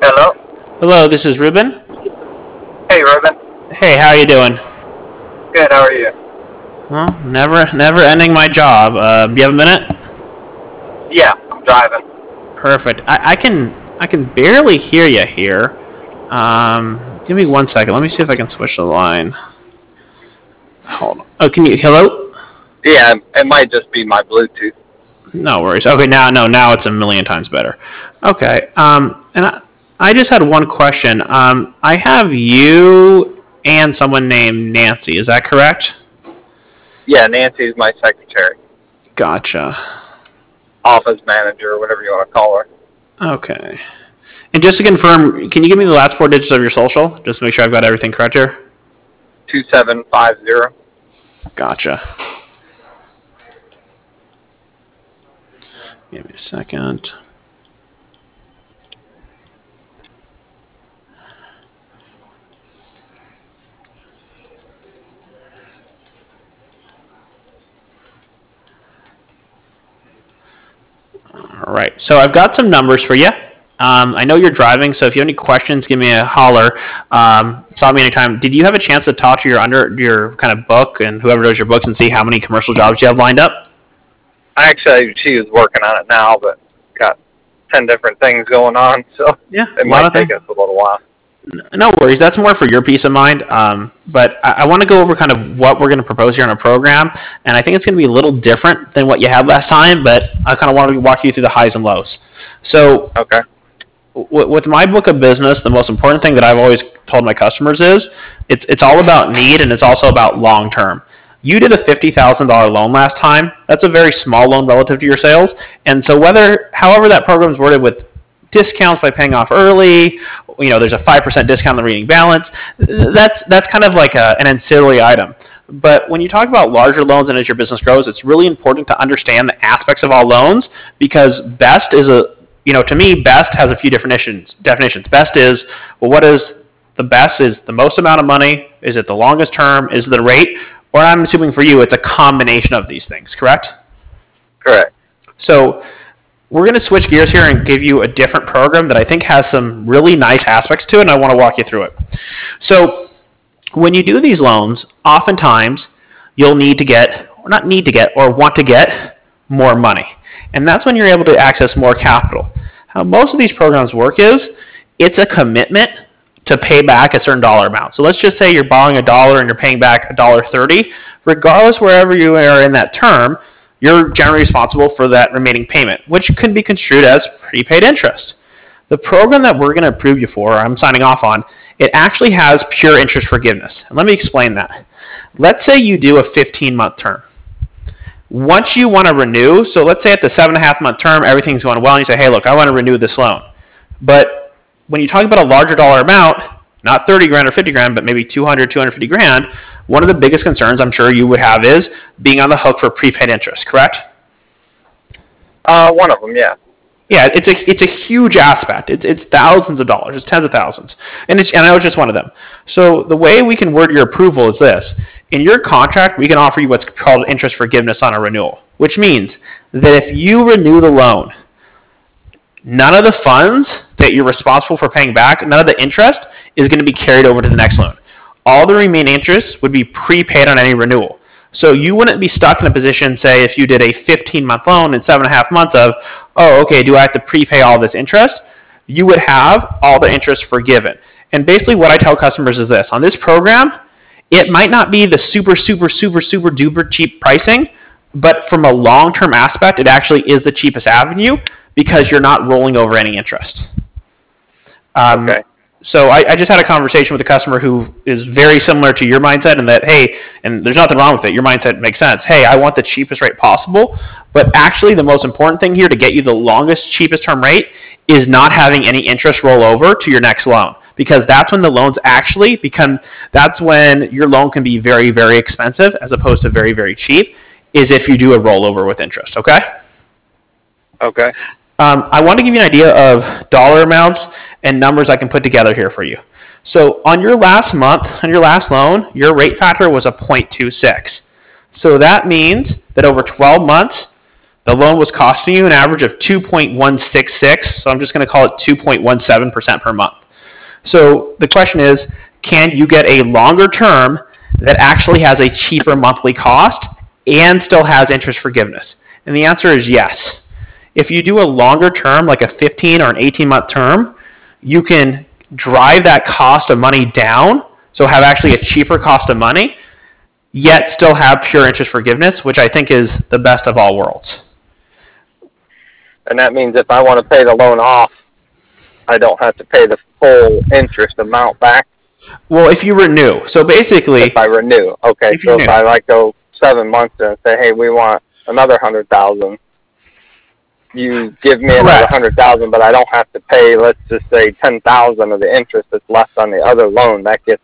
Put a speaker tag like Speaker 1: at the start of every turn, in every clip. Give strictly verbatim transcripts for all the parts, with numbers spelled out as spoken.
Speaker 1: Hello.
Speaker 2: Hello, this is Ruben.
Speaker 1: Hey, Ruben.
Speaker 2: Hey, how you doing?
Speaker 1: Good. How are you?
Speaker 2: Well, never, never ending my job. Uh, do you have a minute?
Speaker 1: Yeah, I'm driving.
Speaker 2: Perfect. I, I can, I can barely hear you here. Um, give me one second. Let me see if I can switch the line. Hold on. Oh, can you? Hello?
Speaker 1: Yeah, it might just be my Bluetooth.
Speaker 2: No worries. Okay, now, no, now it's a million times better. Okay. Um, and I, I just had one question. Um, I have you and someone named Nancy. Is that correct?
Speaker 1: Yeah, Nancy's my secretary,
Speaker 2: Gotcha.
Speaker 1: office manager, or whatever you want to call her.
Speaker 2: Okay. And just to confirm, can you give me the last four digits of your social? Just to make sure I've got everything correct here.
Speaker 1: Two seven five zero.
Speaker 2: Gotcha. Give me a second. All right. So I've got some numbers for you. Um, I know you're driving, so if you have any questions, give me a holler. Um, stop me anytime. Did you have a chance to talk to your under your kind of book and whoever does your books and see how many commercial jobs you have lined up?
Speaker 1: Actually, she is working on it now, but got ten different things going on, so
Speaker 2: Yeah,
Speaker 1: it
Speaker 2: a lot
Speaker 1: might
Speaker 2: of
Speaker 1: take
Speaker 2: things.
Speaker 1: us a little while.
Speaker 2: No worries. That's more for your peace of mind. Um, but I, I want to go over kind of what we're going to propose here on a program, and I think it's going to be a little different than what you had last time. But I kind of want to walk you through the highs and lows. So,
Speaker 1: Okay.
Speaker 2: w- with my book of business, the most important thing that I've always told my customers is it's it's all about need and it's also about long term. You did a fifty thousand dollar loan last time. That's a very small loan relative to your sales, and so whether however that program is worded with discounts by paying off early, you know, there's a five percent discount on the remaining balance. That's that's kind of like a, an ancillary item. But when you talk about larger loans and as your business grows, it's really important to understand the aspects of all loans because best is a, you know, to me, best has a few definitions. Definitions. Best is, well, what is the best? Is the most amount of money? Is it the longest term? Is it the rate? Or I'm assuming for you, it's a combination of these things, correct?
Speaker 1: Correct.
Speaker 2: So we're going to switch gears here and give you a different program that I think has some really nice aspects to it, and I want to walk you through it. So when you do these loans, oftentimes you'll need to get, or not need to get, or want to get more money. And that's when you're able to access more capital. How most of these programs work is it's a commitment to pay back a certain dollar amount. So let's just say you're borrowing a dollar and you're paying back a dollar thirty. Regardless wherever you are in that term, you're generally responsible for that remaining payment, which can be construed as prepaid interest. The program that we're going to approve you for, I'm signing off on, it actually has pure interest forgiveness. And let me explain that. Let's say you do a fifteen-month term. Once you want to renew, so let's say at the seven and a half month term, everything's going well, and you say, hey, look, I want to renew this loan. But when you talk about a larger dollar amount, not thirty grand or fifty grand, but maybe two hundred, two hundred fifty grand, one of the biggest concerns I'm sure you would have is being on the hook for prepaid interest, correct?
Speaker 1: Uh, one of them, yeah.
Speaker 2: Yeah, it's a it's a huge aspect. It's it's thousands of dollars. It's tens of thousands, and it's and I was just one of them. So the way we can word your approval is this: in your contract, we can offer you what's called interest forgiveness on a renewal, which means that if you renew the loan, none of the funds that you're responsible for paying back, none of the interest is going to be carried over to the next loan. All the remaining interest would be prepaid on any renewal. So you wouldn't be stuck in a position, say, if you did a fifteen-month loan in seven and a half months of, oh, okay, do I have to prepay all this interest? You would have all the interest forgiven. And basically what I tell customers is this. On this program, it might not be the super, super, super, super duper cheap pricing, but from a long-term aspect, it actually is the cheapest avenue because you're not rolling over any interest. Um,
Speaker 1: Okay.
Speaker 2: So I, I just had a conversation with a customer who is very similar to your mindset in that, hey, and there's nothing wrong with it. Your mindset makes sense. Hey, I want the cheapest rate possible. But actually, the most important thing here to get you the longest, cheapest term rate is not having any interest roll over to your next loan. Because that's when the loans actually become, that's when your loan can be very, very expensive as opposed to very, very cheap, is if you do a rollover with interest, okay?
Speaker 1: Okay.
Speaker 2: Um, I want to give you an idea of dollar amounts and numbers I can put together here for you. So on your last month, on your last loan, your rate factor was a zero point two six. So that means that over twelve months, the loan was costing you an average of two point one six six, so I'm just going to call it two point one seven percent per month. So the question is, can you get a longer term that actually has a cheaper monthly cost and still has interest forgiveness? And the answer is yes. If you do a longer term, like a fifteen or an eighteen month term, you can drive that cost of money down, so have actually a cheaper cost of money, yet still have pure interest forgiveness, which I think is the best of all worlds.
Speaker 1: And that means if I want to pay the loan off, I don't have to pay the full interest amount back?
Speaker 2: Well, if you renew. So basically...
Speaker 1: If I renew. Okay, if so if I like go seven months and say, hey, we want another one hundred thousand dollars, you give me another one hundred thousand dollars, but I don't have to pay, let's just say, ten thousand dollars of the interest that's left on the other loan. That gets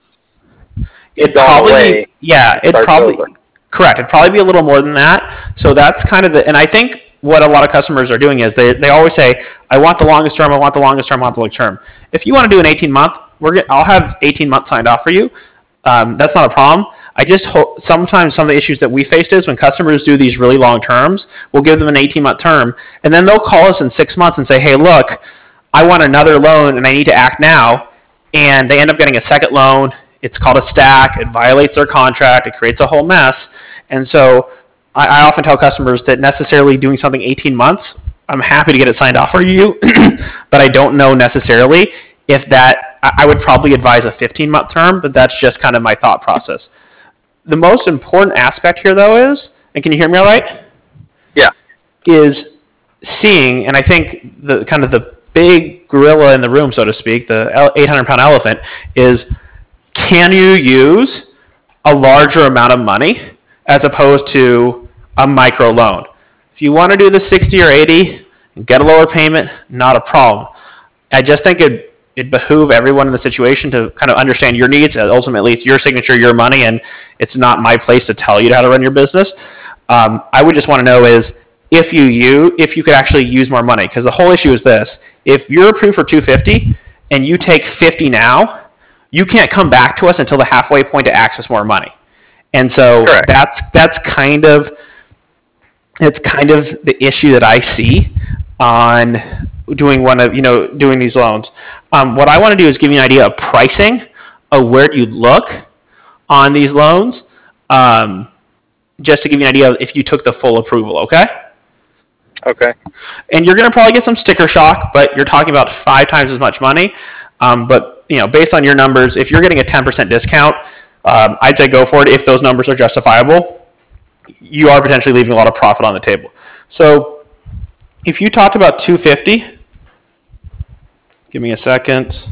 Speaker 2: it probably, yeah, it probably, over. Correct. It'd probably be a little more than that. So that's kind of the, and I think what a lot of customers are doing is they, they always say, I want the longest term, I want the longest term, I want the longest term. If you want to do an eighteen month, we're get, I'll have eighteen months signed off for you. Um, that's not a problem. I just hope sometimes some of the issues that we faced is when customers do these really long terms, we'll give them an eighteen month term, and then they'll call us in six months and say, hey, look, I want another loan and I need to act now. And they end up getting a second loan. It's called a stack. It violates their contract. It creates a whole mess. And so I, I often tell customers that necessarily doing something eighteen months, I'm happy to get it signed off for you, but I don't know necessarily if that, I would probably advise a fifteen month term, but that's just kind of my thought process. The most important aspect here, though, is, and can you hear me all right?
Speaker 1: Yeah.
Speaker 2: Is seeing, and I think the kind of the big gorilla in the room, so to speak, the eight hundred pound elephant, is can you use a larger amount of money as opposed to a micro loan? If you want to do the sixty or eighty and get a lower payment, not a problem. I just think it it behoove everyone in the situation to kind of understand your needs. Ultimately, it's your signature, your money, and it's not my place to tell you how to run your business. Um, I would just want to know is if you, you if you could actually use more money, because the whole issue is this: if you're approved for two hundred fifty dollars and you take fifty now, you can't come back to us until the halfway point to access more money. And so Correct. that's that's kind of it's kind of the issue that I see on doing one of you know doing these loans. Um, what I want to do is give you an idea of pricing, of where you look on these loans, um, just to give you an idea of if you took the full approval. Okay.
Speaker 1: Okay.
Speaker 2: And you're going to probably get some sticker shock, but you're talking about five times as much money. Um, but you know, based on your numbers, if you're getting a ten percent discount, um, I'd say go for it if those numbers are justifiable. You are potentially leaving a lot of profit on the table. So if you talked about two hundred fifty dollars, give me a second.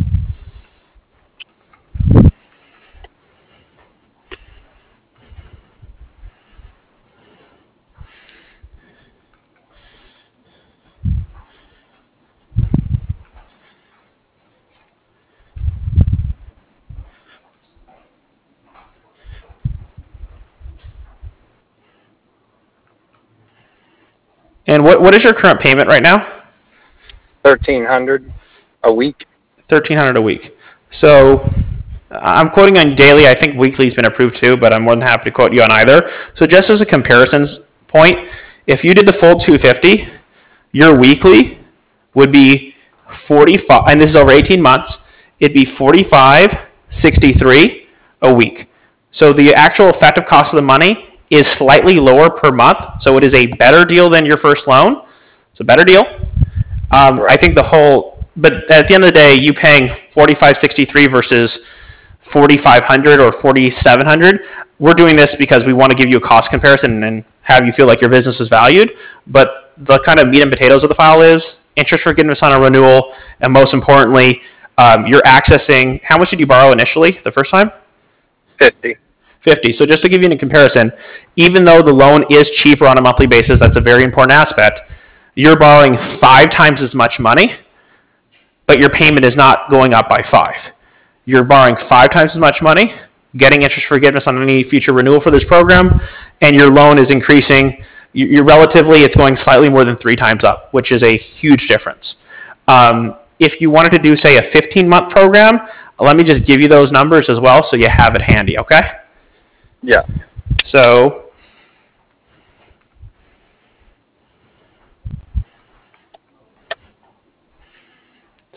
Speaker 2: And what, what is your current payment right now?
Speaker 1: thirteen hundred dollars a week.
Speaker 2: thirteen hundred dollars a week. So I'm quoting on daily. I think weekly's been approved too, but I'm more than happy to quote you on either. So just as a comparison point, if you did the full two hundred fifty dollars, your weekly would be forty-five, and this is over eighteen months, it'd be forty-five sixty-three a week. So the actual effective cost of the money is slightly lower per month, so it is a better deal than your first loan. It's a better deal. Um, right. I think the whole, but at the end of the day, you paying forty-five sixty-three versus forty-five hundred or forty-seven hundred. We're doing this because we want to give you a cost comparison and have you feel like your business is valued. But the kind of meat and potatoes of the file is interest forgiveness on a renewal, and most importantly, um, you're accessing. How much did you borrow initially the first time?
Speaker 1: Fifty.
Speaker 2: fifty. So just to give you a comparison, even though the loan is cheaper on a monthly basis, that's a very important aspect. You're borrowing five times as much money, but your payment is not going up by five. You're borrowing five times as much money, getting interest forgiveness on any future renewal for this program, and your loan is increasing. You're relatively, it's going slightly more than three times up, which is a huge difference. Um, if you wanted to do, say, a fifteen month program, let me just give you those numbers as well so you have it handy, okay?
Speaker 1: Yeah.
Speaker 2: So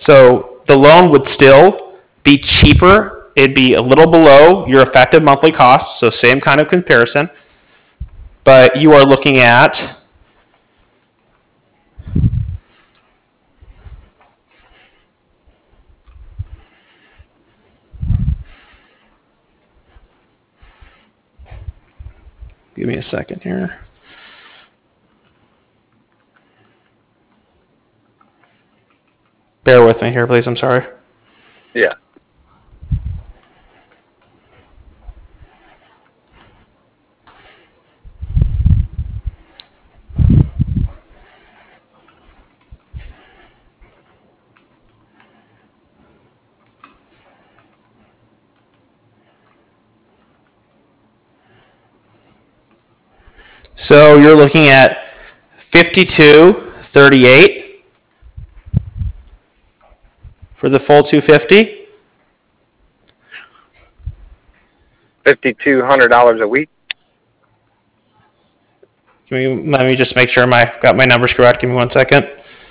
Speaker 2: So the loan would still be cheaper. It'd be a little below your effective monthly cost, so same kind of comparison. But you are looking at give me a second here. Bear with me here, please. I'm sorry.
Speaker 1: Yeah.
Speaker 2: So you're looking at fifty-two thirty-eight for the full two fifty.
Speaker 1: fifty-two hundred dollars a week.
Speaker 2: Can we, let me just make sure my got my numbers correct. Give me one second.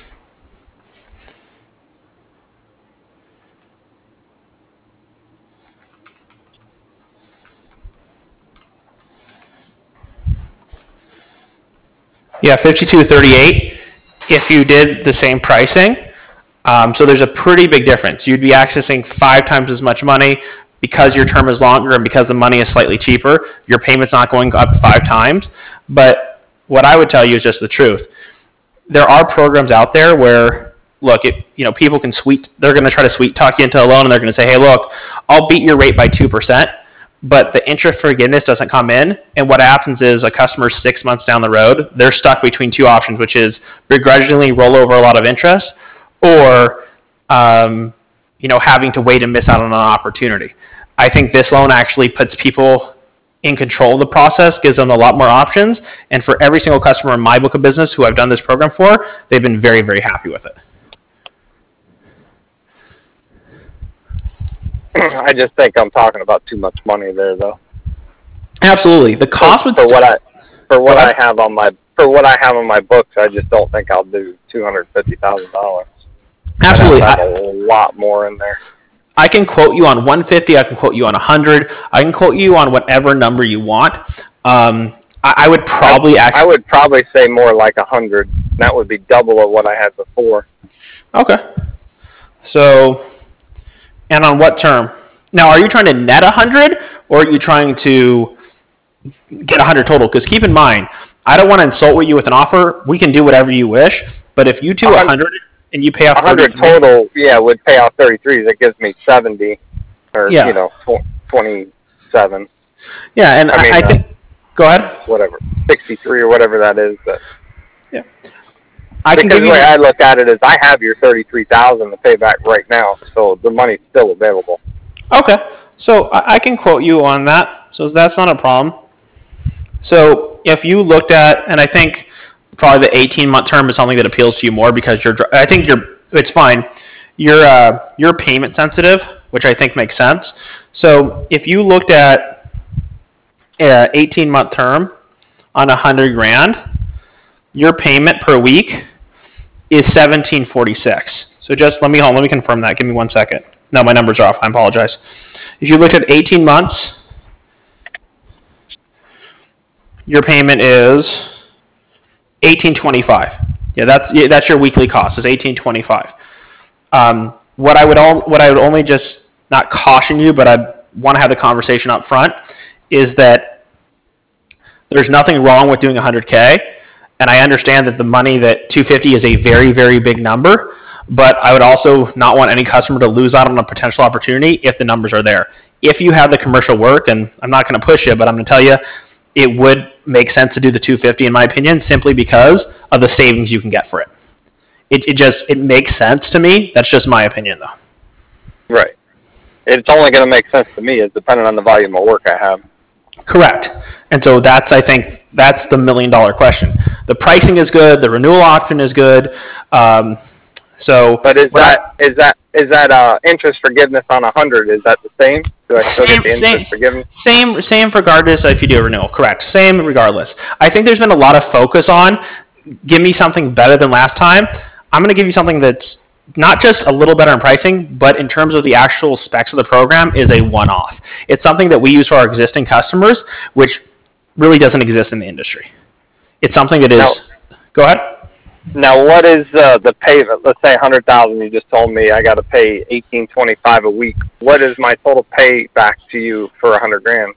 Speaker 2: Yeah, fifty-two thirty-eight if you did the same pricing. Um, so there's a pretty big difference. You'd be accessing five times as much money because your term is longer and because the money is slightly cheaper. Your payment's not going up five times. But what I would tell you is just the truth. There are programs out there where, look, it, you know, people can sweet, they're going to try to sweet talk you into a loan, and they're going to say, hey, look, I'll beat your rate by two percent. But the interest forgiveness doesn't come in, and what happens is a customer six months down the road, they're stuck between two options, which is begrudgingly roll over a lot of interest, or um, you know, having to wait and miss out on an opportunity. I think this loan actually puts people in control of the process, gives them a lot more options, and for every single customer in my book of business who I've done this program for, they've been very, very happy with it.
Speaker 1: I just think I'm talking about too much money there, though.
Speaker 2: Absolutely, the cost would
Speaker 1: for
Speaker 2: st-
Speaker 1: what I for what I have on my for what I have on my books. I just don't think I'll do two hundred fifty thousand dollars.
Speaker 2: Absolutely,
Speaker 1: I have a lot more in there.
Speaker 2: I can quote you on one fifty. I can quote you on one hundred. I can quote you on whatever number you want. Um, I, I would probably
Speaker 1: I,
Speaker 2: actually.
Speaker 1: I would probably say more like a hundred. That would be double of what I had before.
Speaker 2: Okay. So. And on what term? Now, are you trying to net one hundred, or are you trying to get one hundred total? Because keep in mind, I don't want to insult you with an offer. We can do whatever you wish. But if you do one hundred and you pay off
Speaker 1: one hundred total, yeah, would pay off thirty-three. That gives me seventy, or, yeah. you know, twenty-seven.
Speaker 2: Yeah, and I, mean, I think, uh, go ahead.
Speaker 1: Whatever, sixty-three or whatever that is. But
Speaker 2: yeah. I
Speaker 1: because the way I look at it is I have your thirty-three thousand to pay back right now, so the money's still available.
Speaker 2: Okay, so I can quote you on that, so that's not a problem. So if you looked at, and I think probably the eighteen-month term is something that appeals to you more because you're, I think you're, it's fine. You're, uh, you're payment sensitive, which I think makes sense. So if you looked at an eighteen-month term on a hundred grand, your payment per week is seventeen forty-six. So just let me hold, let me confirm that. Give me one second. No, my numbers are off. I apologize. If you looked at eighteen months, your payment is eighteen twenty-five. Yeah, that's yeah, that's your weekly cost. Is eighteen twenty-five. Um, what I would all, what I would only just not caution you, but I want to have the conversation up front, is that there's nothing wrong with doing one hundred K. And I understand that the money that two hundred fifty is a very, very big number, but I would also not want any customer to lose out on a potential opportunity if the numbers are there. If you have the commercial work, and I'm not going to push you, but I'm going to tell you, it would make sense to do the two hundred fifty in my opinion, simply because of the savings you can get for it. It, it just, it makes sense to me. That's just my opinion though.
Speaker 1: Right. It's only going to make sense to me. It's dependent on the volume of work I have.
Speaker 2: Correct. And so that's, I think, that's the million dollar question. The pricing is good. The renewal option is good. Um, so,
Speaker 1: but is that I, is that is that uh, interest forgiveness on a hundred? Is that the same? Do I still
Speaker 2: same,
Speaker 1: get the interest
Speaker 2: same,
Speaker 1: forgiveness?
Speaker 2: Same, same regardless if you do a renewal. Correct. Same regardless. I think there's been a lot of focus on give me something better than last time. I'm going to give you something that's not just a little better in pricing, but in terms of the actual specs of the program, is a one-off. It's something that we use for our existing customers, which really doesn't exist in the industry. It's something that is. Now, go ahead.
Speaker 1: Now, what is uh, the payment? Let's say one hundred thousand. You just told me I got to pay eighteen twenty-five a week. What is my total pay back to you for one hundred grand?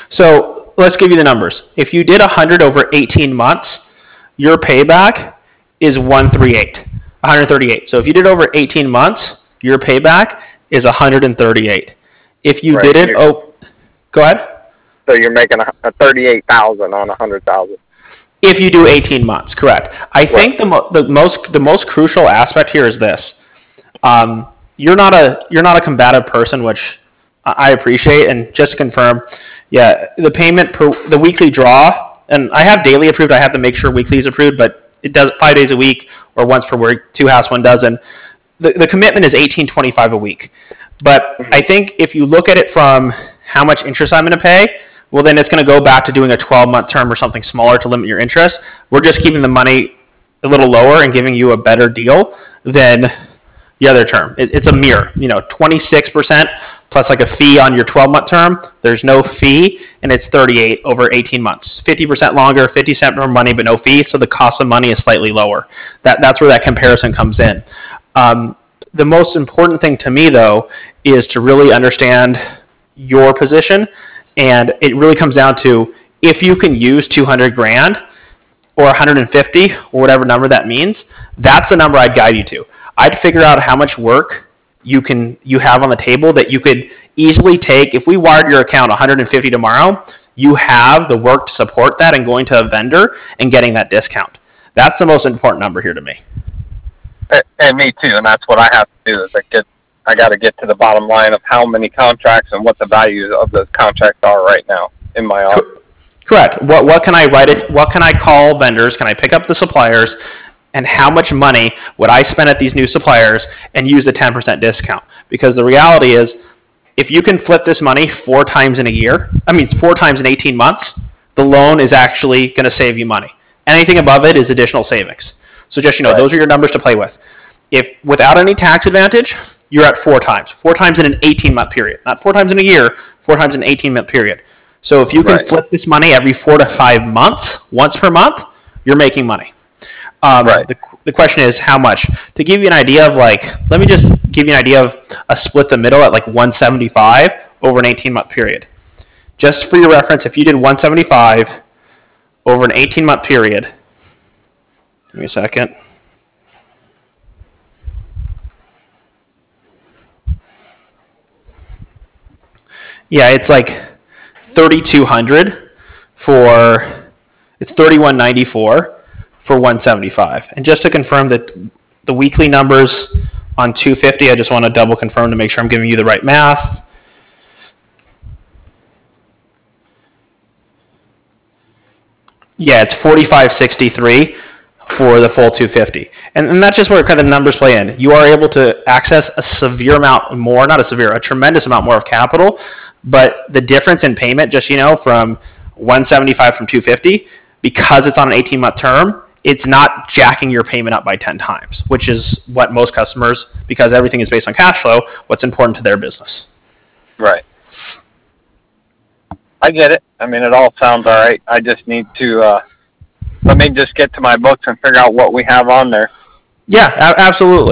Speaker 2: So let's give you the numbers. If you did one hundred over eighteen months, your payback is one thirty-eight. one hundred thirty-eight. So if you did over eighteen months, your payback is one hundred thirty-eight. If you right, did it, oh, go ahead.
Speaker 1: So you're making a, a thirty-eight thousand on one hundred thousand.
Speaker 2: If you do eighteen months, correct. I right. think the mo- the most the most crucial aspect here is this: um, you're not a you're not a combative person, which I appreciate. And just to confirm, yeah, the payment per the weekly draw, and I have daily approved. I have to make sure weekly is approved, but it does five days a week or once per week. Two house, one dozen. The the commitment is eighteen twenty-five a week. But mm-hmm. I think if you look at it from how much interest I'm going to pay, well, then it's going to go back to doing a twelve-month term or something smaller to limit your interest. We're just keeping the money a little lower and giving you a better deal than the other term. It, it's a mirror, you know, twenty-six percent plus like a fee on your twelve-month term. There's no fee, and it's thirty-eight over eighteen months. fifty percent longer, fifty cents more money, but no fee, so the cost of money is slightly lower. That That's where that comparison comes in. Um, the most important thing to me, though, is to really understand your position. And it really comes down to if you can use two hundred grand or one hundred fifty or whatever number that means, that's the number I'd guide you to. I'd figure out how much work you can you have on the table that you could easily take. If we wired your account one hundred fifty tomorrow, you have the work to support that and going to a vendor and getting that discount. That's the most important number here to me.
Speaker 1: And me too, and that's what I have to do is I get I got to get to the bottom line of how many contracts and what the value of those contracts are right now in my office.
Speaker 2: Correct. What what can I write it? What can I call vendors? Can I pick up the suppliers? And how much money would I spend at these new suppliers and use the ten percent discount? Because the reality is, if you can flip this money four times in a year, I mean four times in eighteen months, the loan is actually going to save you money. Anything above it is additional savings. So just, you know, right. Those are your numbers to play with. If without any tax advantage, you're at four times. Four times in an eighteen-month period. Not four times in a year, four times in an eighteen-month period. So if you can right. flip this money every four to five months, once per month, you're making money. Um, right. the, the question is how much? To give you an idea of like, let me just give you an idea of a split the middle at like one seventy-five over an eighteen-month period. Just for your reference, if you did one seventy-five over an eighteen-month period, give me a second. Yeah, it's like thirty-two hundred for, it's thirty-one ninety-four for one seventy-five. And just to confirm that the weekly numbers on two fifty, I just want to double confirm to make sure I'm giving you the right math. Yeah, it's forty-five sixty-three for the full two fifty. And, and that's just where kind of the numbers play in. You are able to access a severe amount more, not a severe, a tremendous amount more of capital, but the difference in payment, just, you know, from one seventy-five from two fifty, because it's on an eighteen-month term, it's not jacking your payment up by ten times, which is what most customers, because everything is based on cash flow, what's important to their business.
Speaker 1: Right. I get it. I mean, it all sounds all right. I just need to, uh, let me just get to my books and figure out what we have on there.
Speaker 2: Yeah, a- absolutely.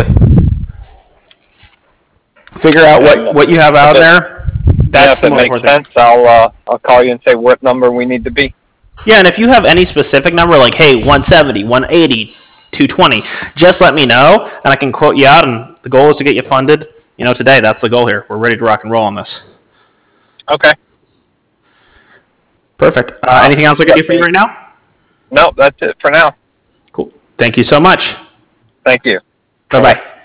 Speaker 2: Figure out what, what you have out there. That's
Speaker 1: yeah, if it makes sense, I'll, uh, I'll call you and say what number we need to be.
Speaker 2: Yeah, and if you have any specific number, like, hey, one seventy, one eighty, two twenty, just let me know, and I can quote you out, and the goal is to get you funded, you know, today. That's the goal here. We're ready to rock and roll on this.
Speaker 1: Okay.
Speaker 2: Perfect. Uh, anything else I can do for you right now?
Speaker 1: No, that's it for now.
Speaker 2: Cool. Thank you so much.
Speaker 1: Thank you.
Speaker 2: Bye-bye.